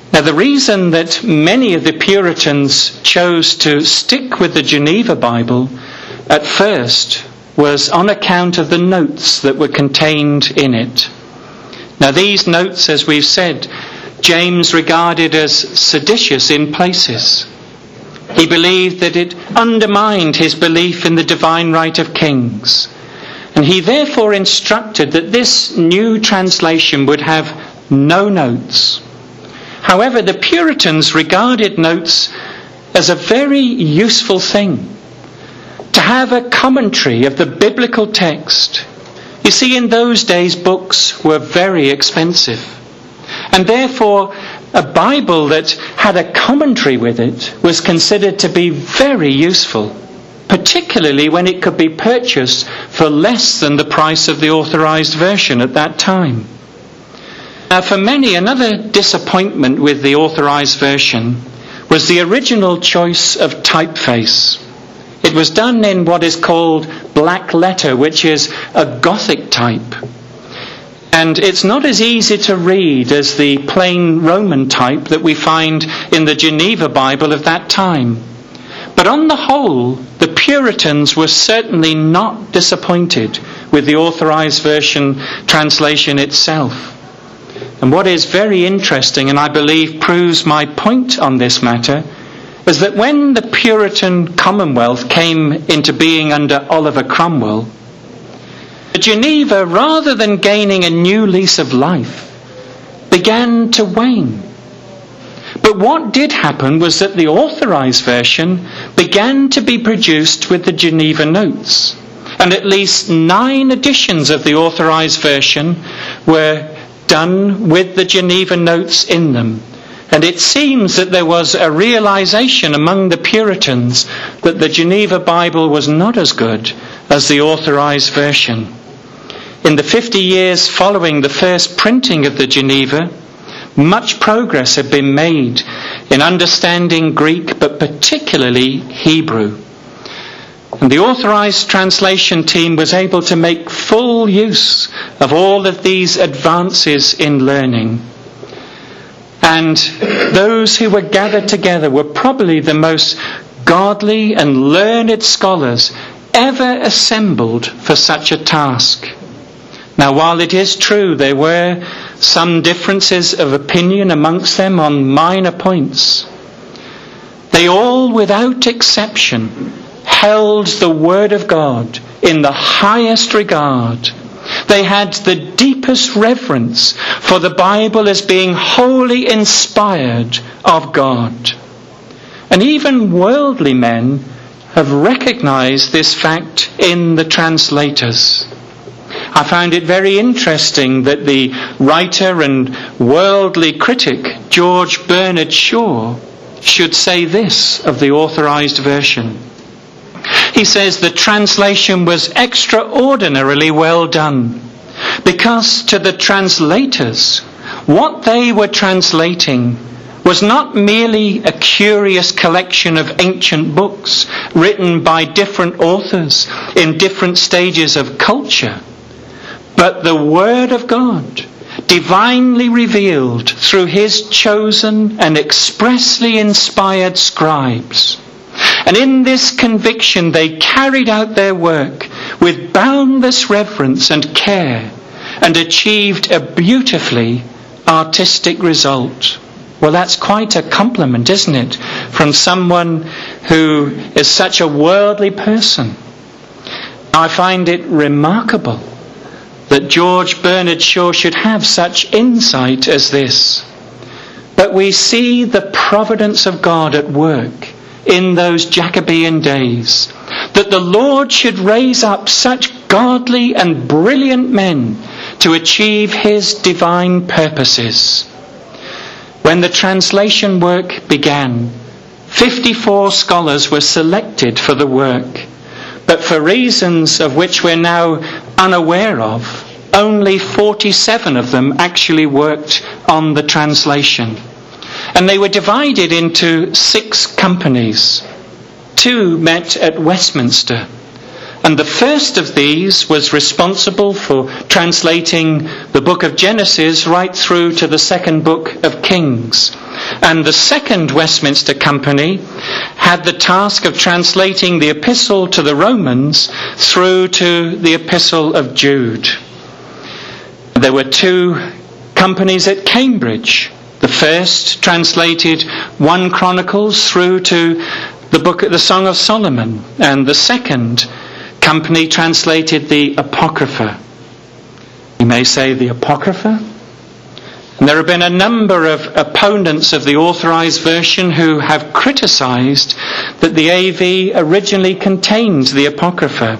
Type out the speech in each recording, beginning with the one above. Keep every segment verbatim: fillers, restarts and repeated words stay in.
Now, the reason that many of the Puritans chose to stick with the Geneva Bible at first was on account of the notes that were contained in it. Now, these notes, as we've said, James regarded as seditious in places. He believed that it undermined his belief in the divine right of kings. And he therefore instructed that this new translation would have no notes. However, the Puritans regarded notes as a very useful thing. To have a commentary of the biblical text. You see, in those days, books were very expensive. And therefore, a Bible that had a commentary with it was considered to be very useful, particularly when it could be purchased for less than the price of the authorized version at that time. Now, for many, another disappointment with the authorized version was the original choice of typeface. It was done in what is called black letter, which is a Gothic type. And it's not as easy to read as the plain Roman type that we find in the Geneva Bible of that time. But on the whole, the Puritans were certainly not disappointed with the authorized version translation itself. And what is very interesting, and I believe proves my point on this matter, is that when the Puritan Commonwealth came into being under Oliver Cromwell, Geneva, rather than gaining a new lease of life, began to wane. But what did happen was that the authorized version began to be produced with the Geneva notes. And at least nine editions of the authorized version were done with the Geneva notes in them. And it seems that there was a realization among the Puritans that the Geneva Bible was not as good as the authorized version. In the fifty years following the first printing of the Geneva, much progress had been made in understanding Greek, but particularly Hebrew. And the authorized translation team was able to make full use of all of these advances in learning. And those who were gathered together were probably the most godly and learned scholars ever assembled for such a task. Now, while it is true there were some differences of opinion amongst them on minor points, they all, without exception, held the Word of God in the highest regard. They had the deepest reverence for the Bible as being wholly inspired of God. And even worldly men have recognized this fact in the translators. I found it very interesting that the writer and worldly critic George Bernard Shaw should say this of the authorized version. He says the translation was extraordinarily well done, because to the translators, what they were translating was not merely a curious collection of ancient books written by different authors in different stages of culture, but the Word of God, divinely revealed through His chosen and expressly inspired scribes. And in this conviction they carried out their work with boundless reverence and care and achieved a beautifully artistic result. Well, that's quite a compliment, isn't it, from someone who is such a worldly person. I find it remarkable that George Bernard Shaw should have such insight as this. But we see the providence of God at work in those Jacobean days, that the Lord should raise up such godly and brilliant men to achieve His divine purposes. When the translation work began, fifty-four scholars were selected for the work, but for reasons of which we're now unaware of, only forty-seven of them actually worked on the translation. And they were divided into six companies. Two met at Westminster. And the first of these was responsible for translating the book of Genesis right through to the second book of Kings. And the Second Westminster Company had the task of translating the Epistle to the Romans through to the Epistle of Jude. There were two companies at Cambridge. The first translated First Chronicles through to the book, the Song of Solomon, and the second company translated the Apocrypha. You may say the Apocrypha. And there have been a number of opponents of the Authorized Version who have criticised that the A V originally contained the Apocrypha.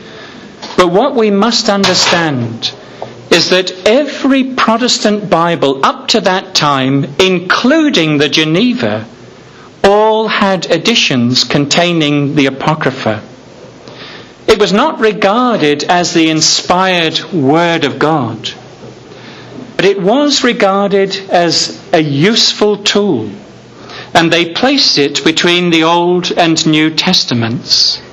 But what we must understand is that every Protestant Bible up to that time, including the Geneva, all had editions containing the Apocrypha. It was not regarded as the inspired Word of God, but it was regarded as a useful tool, and they placed it between the Old and New Testaments.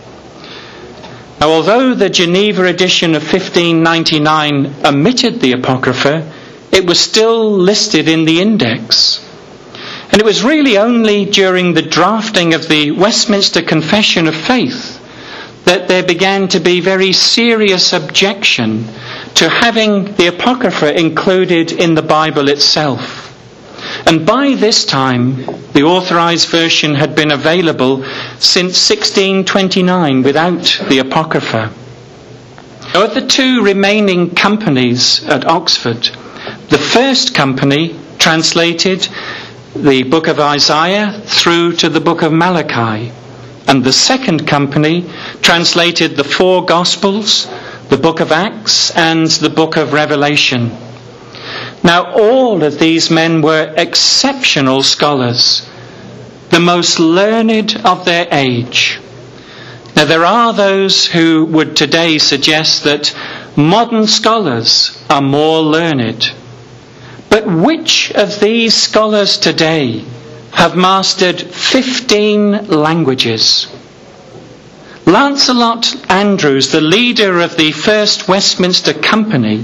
Now, although the Geneva edition of fifteen ninety-nine omitted the Apocrypha, it was still listed in the index. And it was really only during the drafting of the Westminster Confession of Faith that there began to be very serious objection to having the Apocrypha included in the Bible itself. And by this time, the Authorized Version had been available since sixteen twenty-nine without the Apocrypha. Now, of the two remaining companies at Oxford, the first company translated the book of Isaiah through to the book of Malachi, and the second company translated the four Gospels, the book of Acts, and the book of Revelation. Now, all of these men were exceptional scholars, the most learned of their age. Now, there are those who would today suggest that modern scholars are more learned. But which of these scholars today have mastered fifteen languages? Lancelot Andrewes, the leader of the First Westminster Company,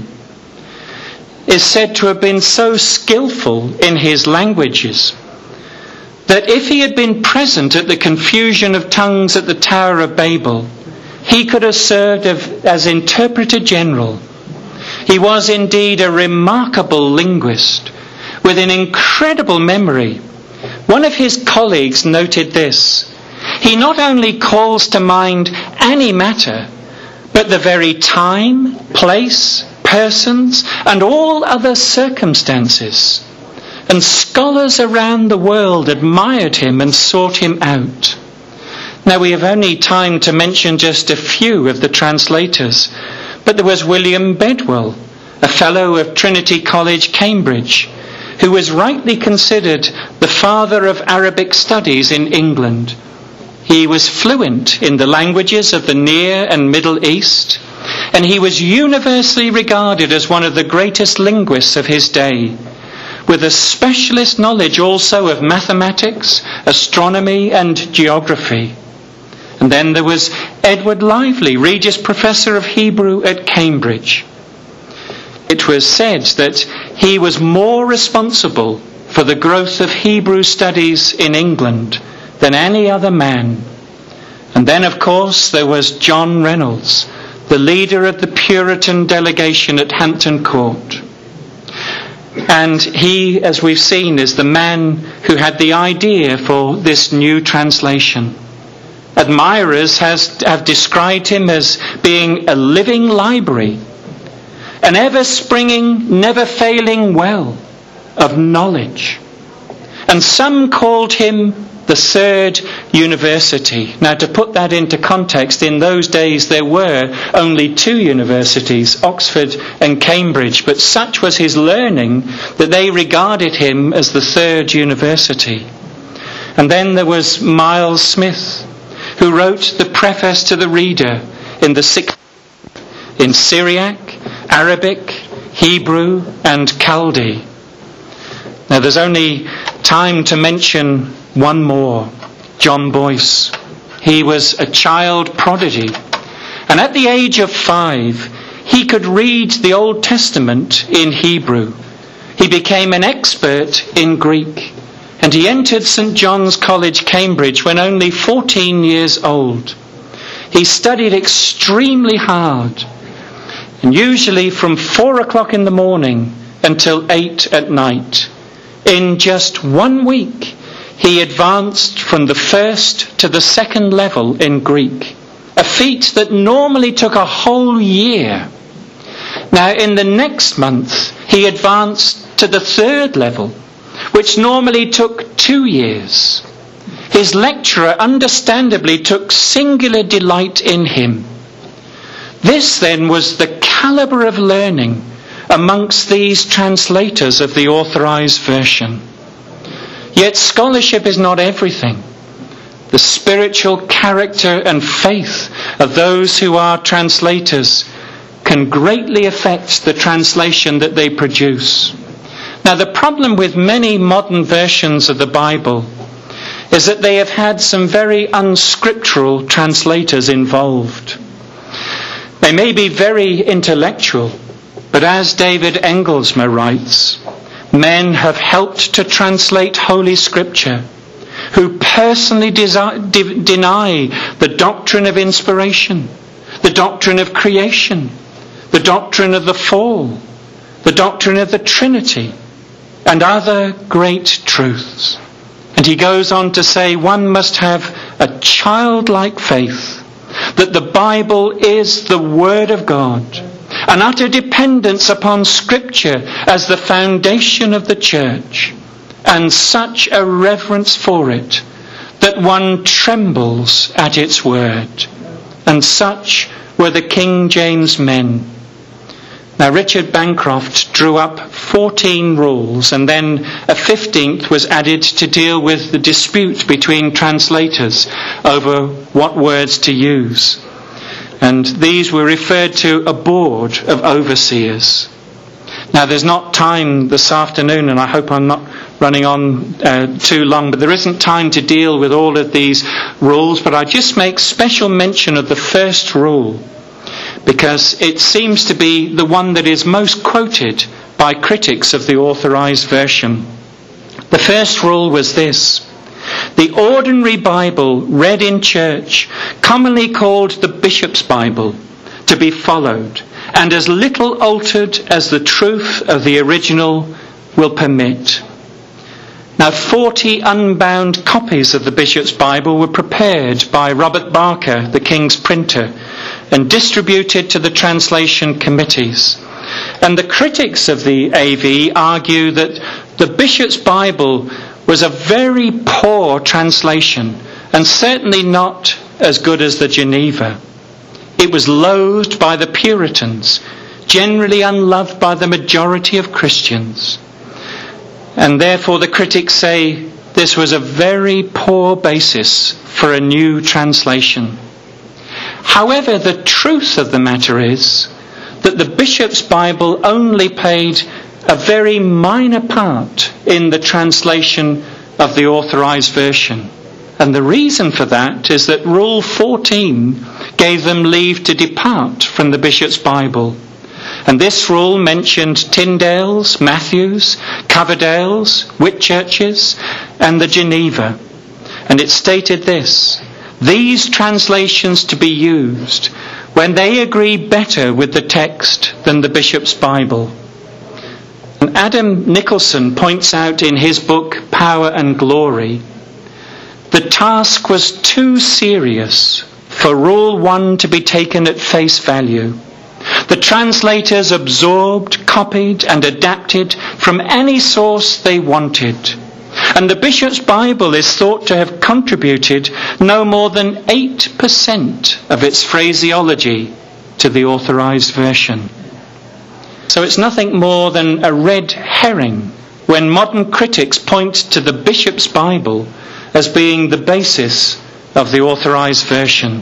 is said to have been so skillful in his languages that if he had been present at the confusion of tongues at the Tower of Babel, he could have served as interpreter general. He was indeed a remarkable linguist with an incredible memory. One of his colleagues noted this: he not only calls to mind any matter, but the very time, place, persons, and all other circumstances. And scholars around the world admired him and sought him out. Now, we have only time to mention just a few of the translators, but there was William Bedwell, a fellow of Trinity College, Cambridge, who was rightly considered the father of Arabic studies in England. He was fluent in the languages of the Near and Middle East, and he was universally regarded as one of the greatest linguists of his day, with a specialist knowledge also of mathematics, astronomy, and geography. And then there was Edward Lively, Regius Professor of Hebrew at Cambridge. It was said that he was more responsible for the growth of Hebrew studies in England than any other man. And then, of course, there was John Reynolds, the leader of the Puritan delegation at Hampton Court. And he, as we've seen, is the man who had the idea for this new translation. Admirers has, have described him as being a living library, an ever-springing, never-failing well of knowledge. And some called him the third university. Now, to put that into context, in those days there were only two universities, Oxford and Cambridge, but such was his learning that they regarded him as the third university. And then there was Miles Smith, who wrote the preface to the Reader in the sixth in Syriac, Arabic, Hebrew, and Chaldee. Now, there's only time to mention one more, John Boyce. He was a child prodigy, and at the age of five, he could read the Old Testament in Hebrew. He became an expert in Greek, and he entered St John's College, Cambridge, when only fourteen years old. He studied extremely hard, and usually from four o'clock in the morning until eight at night. In just one week, he advanced from the first to the second level in Greek, a feat that normally took a whole year. Now, in the next month, he advanced to the third level, which normally took two years. His lecturer understandably took singular delight in him. This then was the calibre of learning amongst these translators of the Authorized Version. Yet scholarship is not everything. The spiritual character and faith of those who are translators can greatly affect the translation that they produce. Now, the problem with many modern versions of the Bible is that they have had some very unscriptural translators involved. They may be very intellectual, but as David Engelsma writes, men have helped to translate Holy Scripture who personally desi- de- deny the doctrine of inspiration, the doctrine of creation, the doctrine of the fall, the doctrine of the Trinity, and other great truths. And he goes on to say one must have a childlike faith that the Bible is the Word of God, an utter dependence upon Scripture as the foundation of the church, and such a reverence for it that one trembles at its word. And such were the King James men. Now, Richard Bancroft drew up fourteen rules, and then a fifteenth was added to deal with the dispute between translators over what words to use. And these were referred to a board of overseers. Now, there's not time this afternoon, and I hope I'm not running on uh, too long, but there isn't time to deal with all of these rules, but I just make special mention of the first rule, because it seems to be the one that is most quoted by critics of the Authorized Version. The first rule was this: the ordinary Bible read in church, commonly called the Bishop's Bible, to be followed, and as little altered as the truth of the original will permit. Now, forty unbound copies of the Bishop's Bible were prepared by Robert Barker, the King's printer, and distributed to the translation committees. And the critics of the A V argue that the Bishop's Bible was a very poor translation, and certainly not as good as the Geneva. It was loathed by the Puritans, generally unloved by the majority of Christians. And therefore the critics say this was a very poor basis for a new translation. However, the truth of the matter is that the Bishop's Bible only played a very minor part in the translation of the Authorized Version. And the reason for that is that Rule fourteen gave them leave to depart from the Bishop's Bible. And this rule mentioned Tyndale's, Matthew's, Coverdale's, Whitchurch's, and the Geneva. And it stated this: these translations to be used when they agree better with the text than the Bishop's Bible. And Adam Nicholson points out in his book Power and Glory, the task was too serious for Rule one to be taken at face value. The translators absorbed, copied, and adapted from any source they wanted. And the Bishop's Bible is thought to have contributed no more than eight percent of its phraseology to the Authorized Version. So it's nothing more than a red herring when modern critics point to the Bishop's Bible as being the basis of the Authorized Version.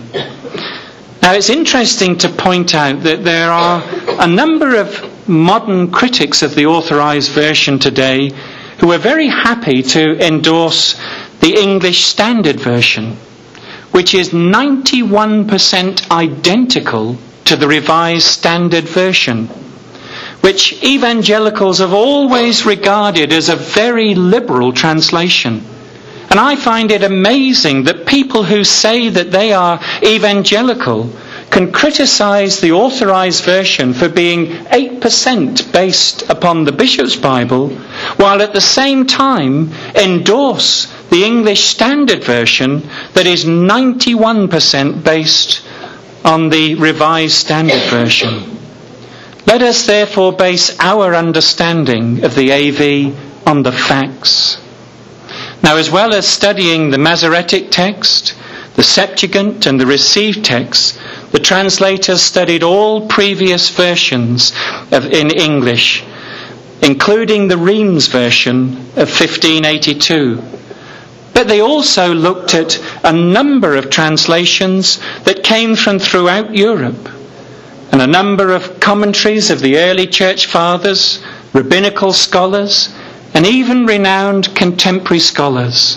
Now, it's interesting to point out that there are a number of modern critics of the Authorized Version today who are very happy to endorse the English Standard Version, which is ninety-one percent identical to the Revised Standard Version, which evangelicals have always regarded as a very liberal translation. And I find it amazing that people who say that they are evangelical can criticise the Authorised Version for being eight percent based upon the Bishop's Bible, while at the same time endorse the English Standard Version that is ninety-one percent based on the Revised Standard Version. Let us therefore base our understanding of the A V on the facts. Now, as well as studying the Masoretic text, the Septuagint and the Received text, the translators studied all previous versions of, in English, including the Reims version of fifteen eighty-two. But they also looked at a number of translations that came from throughout Europe, and a number of commentaries of the early church fathers, rabbinical scholars, and even renowned contemporary scholars.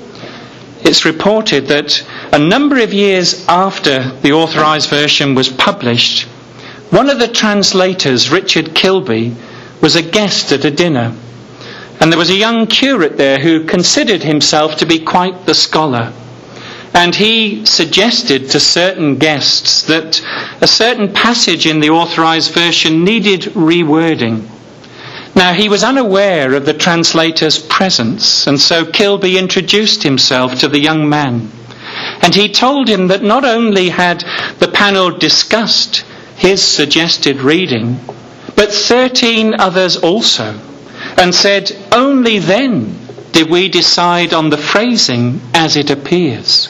It's reported that a number of years after the Authorised Version was published, one of the translators, Richard Kilby, was a guest at a dinner. And there was a young curate there who considered himself to be quite the scholar. And he suggested to certain guests that a certain passage in the Authorised Version needed rewording. Now, he was unaware of the translator's presence, and so Kilby introduced himself to the young man. And he told him that not only had the panel discussed his suggested reading, but thirteen others also, and said, only then did we decide on the phrasing as it appears.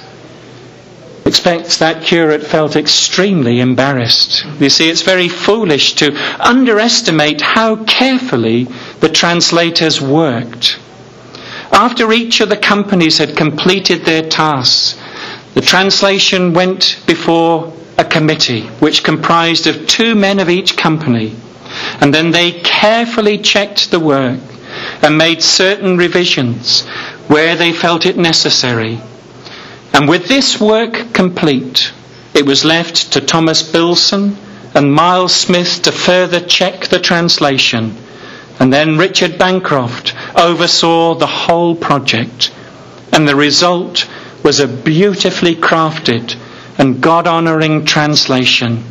Expects that curate felt extremely embarrassed. You see, it's very foolish to underestimate how carefully the translators worked. After each of the companies had completed their tasks, the translation went before a committee which comprised of two men of each company, and then they carefully checked the work and made certain revisions where they felt it necessary. And with this work complete, it was left to Thomas Bilson and Miles Smith to further check the translation. And then Richard Bancroft oversaw the whole project. And the result was a beautifully crafted and God-honouring translation.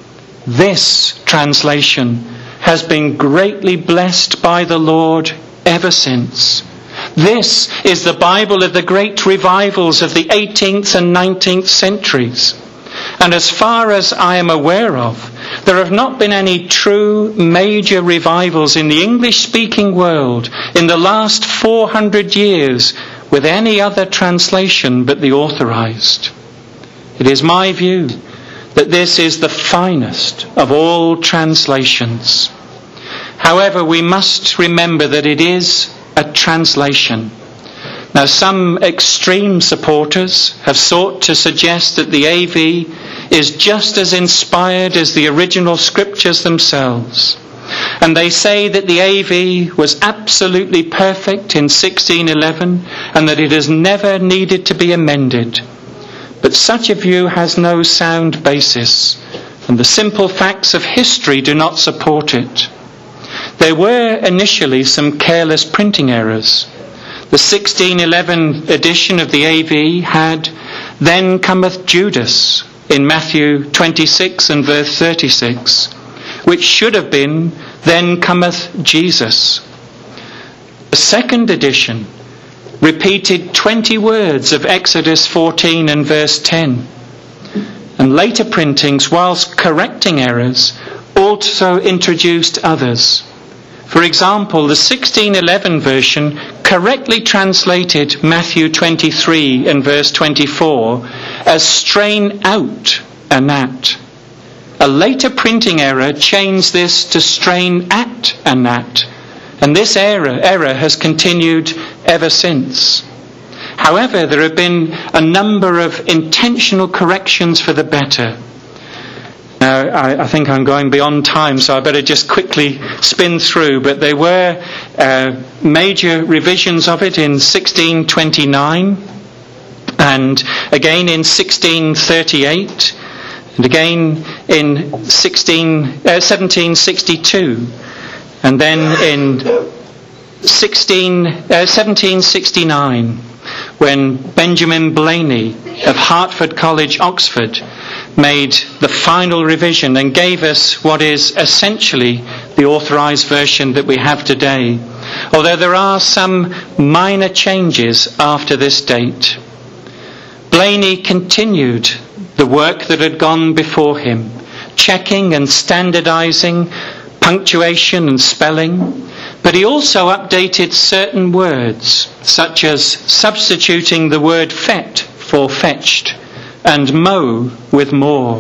This translation has been greatly blessed by the Lord ever since. This is the Bible of the great revivals of the eighteenth and nineteenth centuries. And as far as I am aware of, there have not been any true major revivals in the English-speaking world in the last four hundred years with any other translation but the Authorised. It is my view that this is the finest of all translations. However, we must remember that it is a translation. Now, some extreme supporters have sought to suggest that the A V is just as inspired as the original scriptures themselves. And they say that the A V was absolutely perfect in sixteen eleven and that it has never needed to be amended. But such a view has no sound basis, and the simple facts of history do not support it. There were initially some careless printing errors. The sixteen eleven edition of the A V had "Then cometh Judas" in Matthew twenty-six and verse thirty-six, which should have been "Then cometh Jesus." The second edition repeated twenty words of Exodus fourteen and verse ten. And later printings, whilst correcting errors, also introduced others. For example, the sixteen eleven version correctly translated Matthew twenty-three and verse twenty-four as "strain out a gnat." A later printing error changed this to "strain at a gnat," and this error, error has continued ever since. However, there have been a number of intentional corrections for the better. Now, I, I think I'm going beyond time, so I better just quickly spin through. But there were uh, major revisions of it in sixteen twenty-nine, and again in sixteen thirty-eight, and again in sixteen, uh, seventeen sixty-two. And then in sixteen, uh, seventeen sixty-nine, when Benjamin Blayney of Hertford College, Oxford, made the final revision and gave us what is essentially the authorised version that we have today, although there are some minor changes after this date. Blayney continued the work that had gone before him, checking and standardising punctuation and spelling, but he also updated certain words, such as substituting the word fet for fetched and mow with more.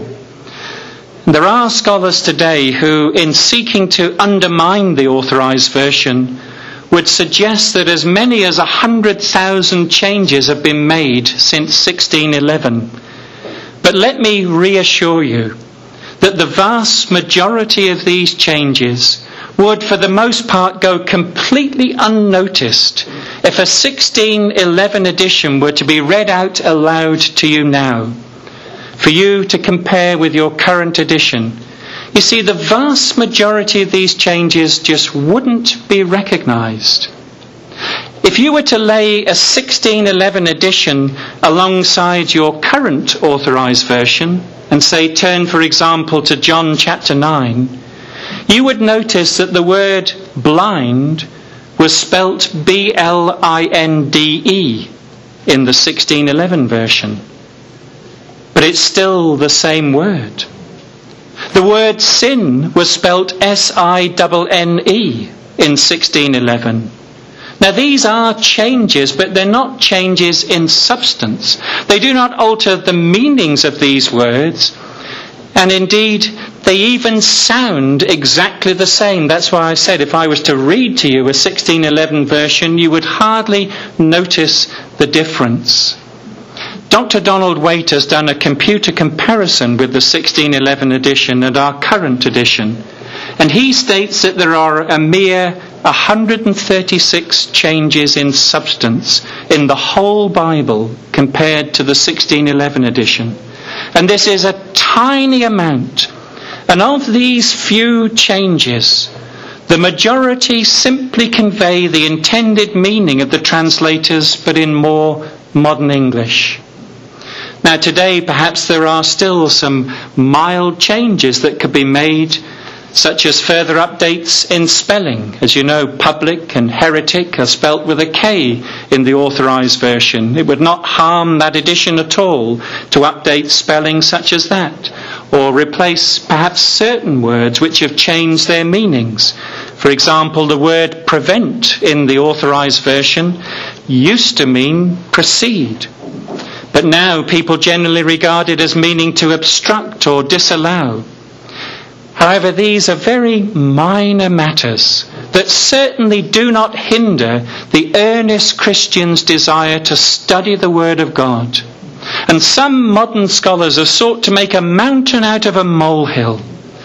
There are scholars today who, in seeking to undermine the authorised version, would suggest that as many as a hundred thousand changes have been made since sixteen eleven. But let me reassure you that the vast majority of these changes would for the most part go completely unnoticed if a sixteen eleven edition were to be read out aloud to you now, for you to compare with your current edition. You see, the vast majority of these changes just wouldn't be recognised. If you were to lay a sixteen eleven edition alongside your current authorised version and say turn, for example, to John chapter nine, you would notice that the word blind was spelt B L I N D E in the sixteen eleven version. But it's still the same word. The word sin was spelt S I N N E in sixteen eleven. Now these are changes, but they're not changes in substance. They do not alter the meanings of these words, and indeed they even sound exactly the same. That's why I said if I was to read to you a sixteen eleven version, you would hardly notice the difference. Doctor Donald Waite has done a computer comparison with the sixteen eleven edition and our current edition, and he states that there are a mere one hundred thirty-six changes in substance in the whole Bible compared to the sixteen eleven edition. And this is a tiny amount. And of these few changes, the majority simply convey the intended meaning of the translators, but in more modern English. Now today, perhaps there are still some mild changes that could be made, such as further updates in spelling. As you know, public and heretic are spelt with a K in the authorised version. It would not harm that edition at all to update spelling such as that, or replace perhaps certain words which have changed their meanings. For example, the word prevent in the authorised version used to mean proceed, but now people generally regard it as meaning to obstruct or disallow. However, these are very minor matters that certainly do not hinder the earnest Christian's desire to study the Word of God. And some modern scholars have sought to make a mountain out of a molehill.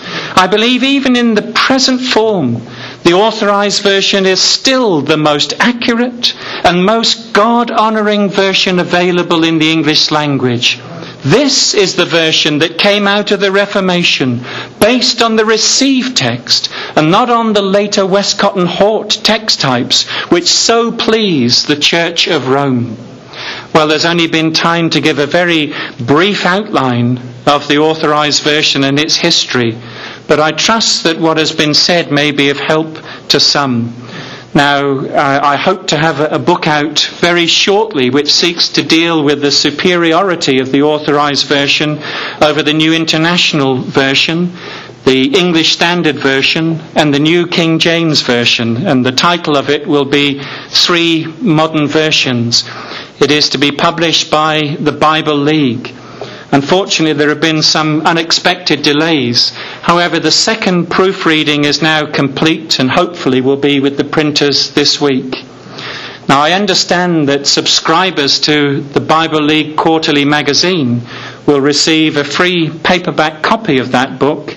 I believe even in the present form, the authorised version is still the most accurate and most God-honouring version available in the English language. This is the version that came out of the Reformation, based on the received text and not on the later Westcott and Hort text types, which so please the Church of Rome. Well, there's only been time to give a very brief outline of the authorised version and its history, but I trust that what has been said may be of help to some. Now, uh, I hope to have a, a book out very shortly which seeks to deal with the superiority of the authorised version over the New International Version, the English Standard Version, and the New King James Version. And the title of it will be Three Modern Versions. It is to be published by the Bible League. Unfortunately, there have been some unexpected delays. However, the second proofreading is now complete and hopefully will be with the printers this week. Now, I understand that subscribers to the Bible League Quarterly magazine will receive a free paperback copy of that book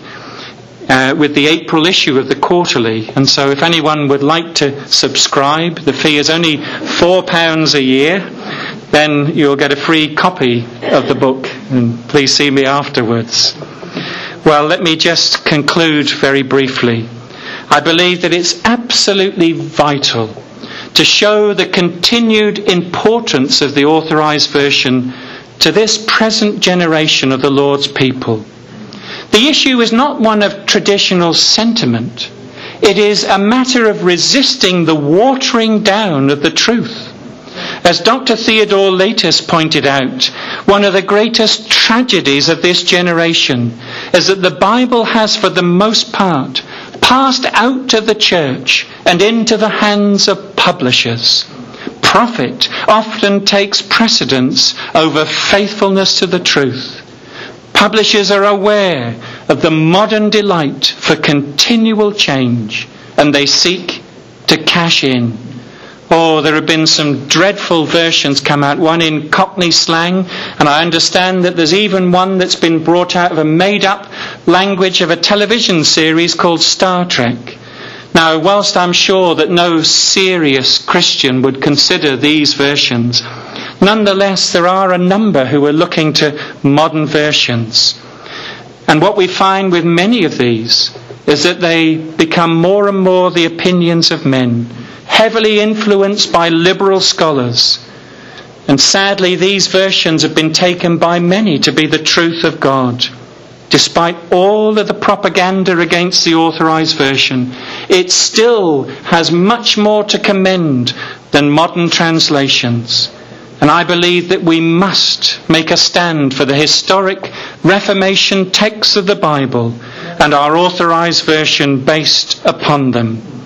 uh, with the April issue of the Quarterly. And so if anyone would like to subscribe, the fee is only four pounds a year. Then you'll get a free copy of the book, and please see me afterwards. Well, let me just conclude very briefly. I believe that it's absolutely vital to show the continued importance of the Authorized Version to this present generation of the Lord's people. The issue is not one of traditional sentiment. It is a matter of resisting the watering down of the truth. As Doctor Theodore Laetus pointed out, one of the greatest tragedies of this generation is that the Bible has, for the most part, passed out of the church and into the hands of publishers. Profit often takes precedence over faithfulness to the truth. Publishers are aware of the modern delight for continual change, and they seek to cash in. Oh, there have been some dreadful versions come out, one in Cockney slang, and I understand that there's even one that's been brought out of a made-up language of a television series called Star Trek. Now, whilst I'm sure that no serious Christian would consider these versions, nonetheless there are a number who are looking to modern versions. And what we find with many of these is that they become more and more the opinions of men, heavily influenced by liberal scholars. And sadly, these versions have been taken by many to be the truth of God. Despite all of the propaganda against the Authorized Version, it still has much more to commend than modern translations. And I believe that we must make a stand for the historic Reformation texts of the Bible and our Authorized Version based upon them.